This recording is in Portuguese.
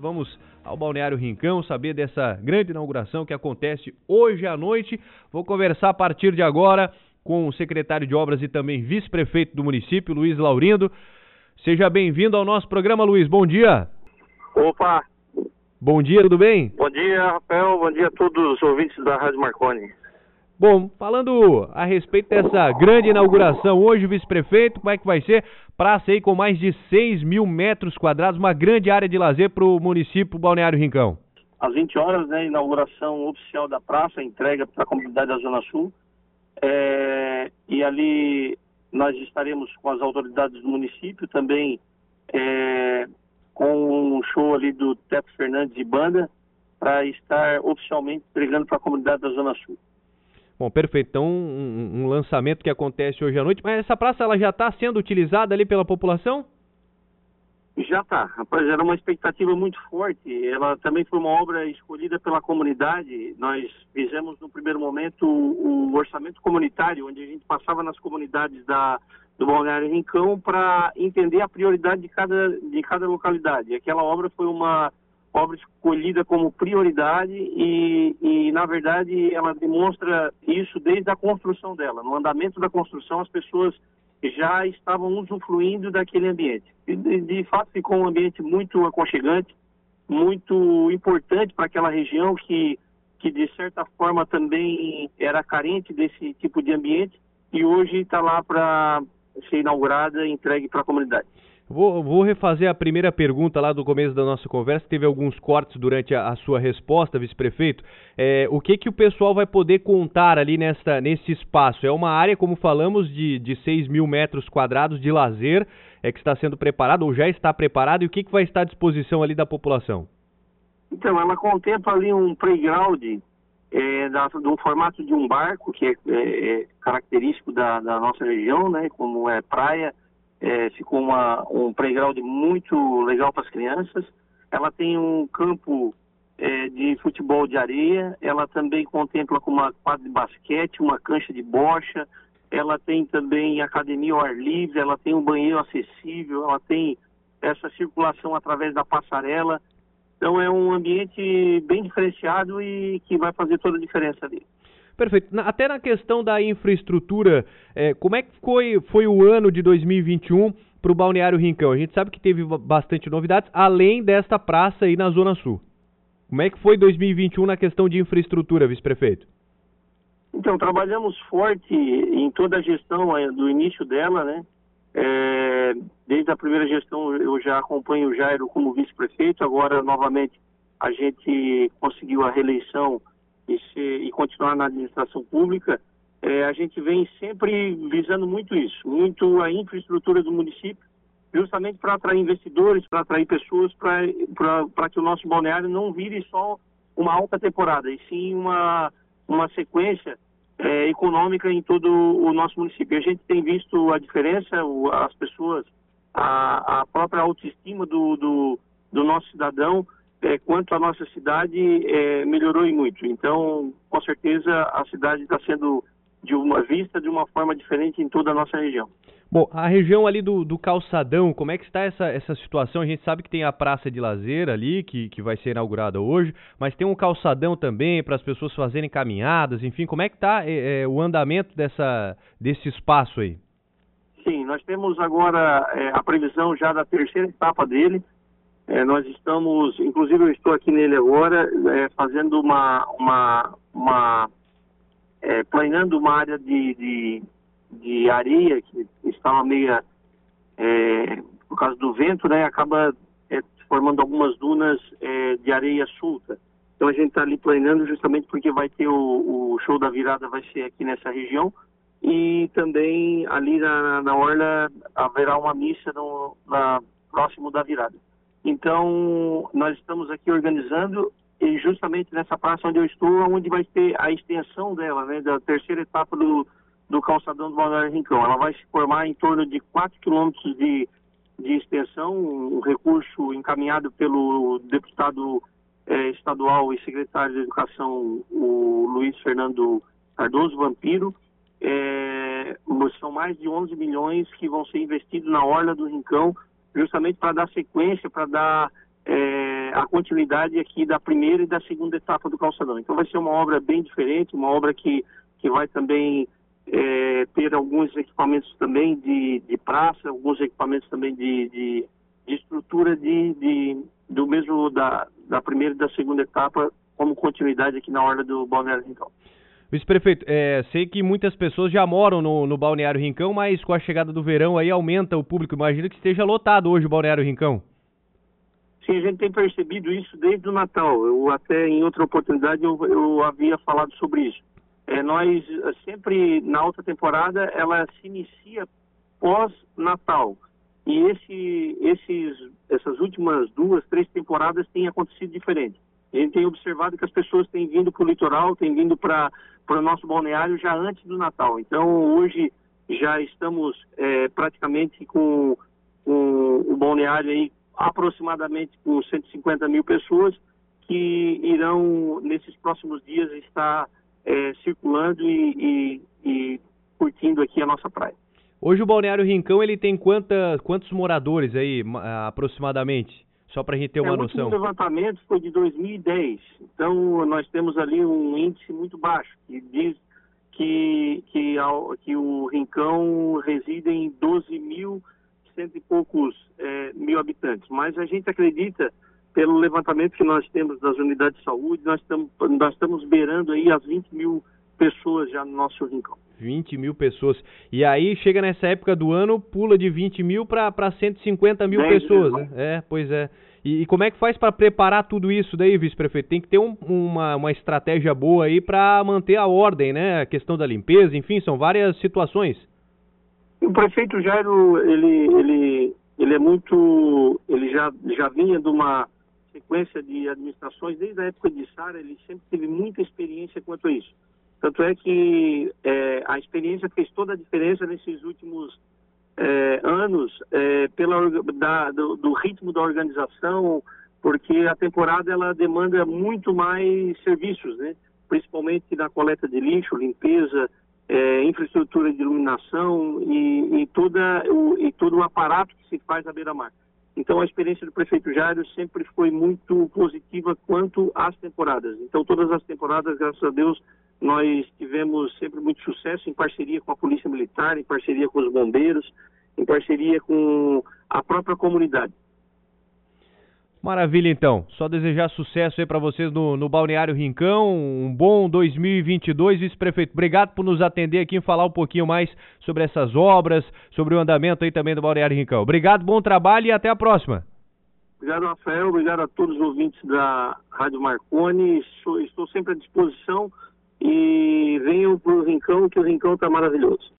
Vamos ao Balneário Rincão saber dessa grande inauguração que acontece hoje à noite. Vou conversar a partir de agora com o secretário de Obras e também vice-prefeito do município, Luiz Laurindo. Seja bem-vindo ao nosso programa, Luiz. Bom dia. Opa! Bom dia, tudo bem? Bom dia, Rafael. Bom dia a todos os ouvintes da Rádio Marconi. Bom, falando a respeito dessa grande inauguração hoje, vice-prefeito, como é que vai ser? Praça aí com mais de 6 mil metros quadrados, uma grande área de lazer para o município Balneário Rincão. Às 20 horas, né, inauguração oficial da praça, entrega para a comunidade da Zona Sul. E ali nós estaremos com as autoridades do município também, com um show ali do Teto Fernandes e banda, para estar oficialmente entregando para a comunidade da Zona Sul. Bom, perfeito. Então, um lançamento que acontece hoje à noite. Mas essa praça ela já está sendo utilizada ali pela população? Já está. Rapaz, era uma expectativa muito forte. Ela também foi uma obra escolhida pela comunidade. Nós fizemos, no primeiro momento, o orçamento comunitário, onde a gente passava nas comunidades do Balneário Rincão para entender a prioridade de cada localidade. Aquela obra foi uma obra escolhida como prioridade e, na verdade, ela demonstra isso desde a construção dela. No andamento da construção, as pessoas já estavam usufruindo daquele ambiente. E, de fato, ficou um ambiente muito aconchegante, muito importante para aquela região que, de certa forma, também era carente desse tipo de ambiente e hoje está lá para ser inaugurada e entregue para a comunidade. Vou refazer a primeira pergunta lá do começo da nossa conversa, teve alguns cortes durante a sua resposta, vice-prefeito. O que o pessoal vai poder contar ali nesse espaço? É uma área, como falamos, de 6 mil metros quadrados de lazer, que está sendo preparado ou já está preparado, e o que vai estar à disposição ali da população? Então, ela contempla ali um playground do formato de um barco, que é característico da nossa região, né, como é praia. Ficou um playground muito legal para as crianças. Ela tem um campo de futebol de areia. Ela também contempla com uma quadra de basquete, uma cancha de bocha. Ela tem também academia ao ar livre. Ela tem um banheiro acessível. Ela tem essa circulação através da passarela. Então é um ambiente bem diferenciado e que vai fazer toda a diferença ali. Perfeito. Até na questão da infraestrutura, como é que foi o ano de 2021 para o Balneário Rincão? A gente sabe que teve bastante novidades, além desta praça aí na Zona Sul. Como é que foi 2021 na questão de infraestrutura, vice-prefeito? Então, trabalhamos forte em toda a gestão do início dela, né? Desde a primeira gestão eu já acompanho o Jairo como vice-prefeito, agora novamente a gente conseguiu a reeleição e continuar na administração pública. A gente vem sempre visando muito isso, muito a infraestrutura do município, justamente para atrair investidores, para atrair pessoas, para que o nosso balneário não vire só uma alta temporada, e sim uma sequência econômica em todo o nosso município. A gente tem visto a diferença, as pessoas, a própria autoestima do nosso cidadão, quanto a nossa cidade melhorou e muito. Então, com certeza, a cidade está sendo vista de uma forma diferente em toda a nossa região. Bom, a região ali do Calçadão, como é que está essa situação? A gente sabe que tem a praça de lazer ali, que vai ser inaugurada hoje, mas tem um calçadão também para as pessoas fazerem caminhadas, enfim, como é que está o andamento desse espaço aí? Sim, nós temos agora a previsão já da terceira etapa dele. Nós estamos, inclusive eu estou aqui nele agora, fazendo planeando uma área de areia que estava meia, por causa do vento, né, acaba formando algumas dunas de areia solta. Então a gente está ali planeando justamente porque vai ter o show da virada, vai ser aqui nessa região, e também ali na orla haverá uma missa próximo da virada. Então, nós estamos aqui organizando, e justamente nessa praça onde eu estou, onde vai ter a extensão dela, né, da terceira etapa do calçadão do Balneário Rincão. Ela vai se formar em torno de 4 quilômetros de extensão, um recurso encaminhado pelo deputado estadual e secretário de Educação, o Luiz Fernando Cardoso Vampiro. São mais de 11 milhões que vão ser investidos na orla do Rincão, justamente para dar sequência, para dar a continuidade aqui da primeira e da segunda etapa do calçadão. Então vai ser uma obra bem diferente, uma obra que vai também ter alguns equipamentos também de praça, alguns equipamentos também de estrutura do mesmo da primeira e da segunda etapa, como continuidade aqui na orla do Balneário Rincão. Vice-prefeito, sei que muitas pessoas já moram no Balneário Rincão, mas com a chegada do verão aí aumenta o público. Imagino que esteja lotado hoje o Balneário Rincão. Sim, a gente tem percebido isso desde o Natal. Eu até em outra oportunidade eu havia falado sobre isso. Nós sempre, na alta temporada, ela se inicia pós-Natal. E essas últimas 2, 3 temporadas têm acontecido diferente. A gente tem observado que as pessoas têm vindo para o litoral, têm vindo para o nosso balneário já antes do Natal. Então, hoje já estamos praticamente com o balneário aí aproximadamente com 150 mil pessoas que irão, nesses próximos dias, estar circulando e curtindo aqui a nossa praia. Hoje o Balneário Rincão ele tem quantos moradores aí, aproximadamente? Só para a gente ter uma noção. O último levantamento foi de 2010. Então, nós temos ali um índice muito baixo, que diz que o Rincão reside em 12.100 e poucos mil habitantes. Mas a gente acredita, pelo levantamento que nós temos das unidades de saúde, nós estamos beirando aí as 20 mil pessoas já no nosso Rincão. 20 mil pessoas. E aí, chega nessa época do ano, pula de 20 mil para 150 mil pessoas, né? Pois é. E como é que faz para preparar tudo isso daí, vice-prefeito? Tem que ter uma estratégia boa aí para manter a ordem, né? A questão da limpeza, enfim, são várias situações. O prefeito Jairo, ele é muito... Ele já vinha de uma sequência de administrações, desde a época de Sara, ele sempre teve muita experiência quanto a isso. Tanto é que a experiência fez toda a diferença nesses últimos anos, do ritmo da organização, porque a temporada ela demanda muito mais serviços, né? Principalmente na coleta de lixo, limpeza, infraestrutura de iluminação e todo o aparato que se faz à beira-mar. Então a experiência do prefeito Jairo sempre foi muito positiva quanto às temporadas. Então todas as temporadas, graças a Deus, nós tivemos sempre muito sucesso em parceria com a Polícia Militar, em parceria com os bombeiros, em parceria com a própria comunidade. Maravilha, então. Só desejar sucesso aí para vocês no Balneário Rincão. Um bom 2022, vice-prefeito. Obrigado por nos atender aqui e falar um pouquinho mais sobre essas obras, sobre o andamento aí também do Balneário Rincão. Obrigado, bom trabalho e até a próxima. Obrigado, Rafael. Obrigado a todos os ouvintes da Rádio Marconi. Estou sempre à disposição. E venham para o Rincão, que o Rincão está maravilhoso.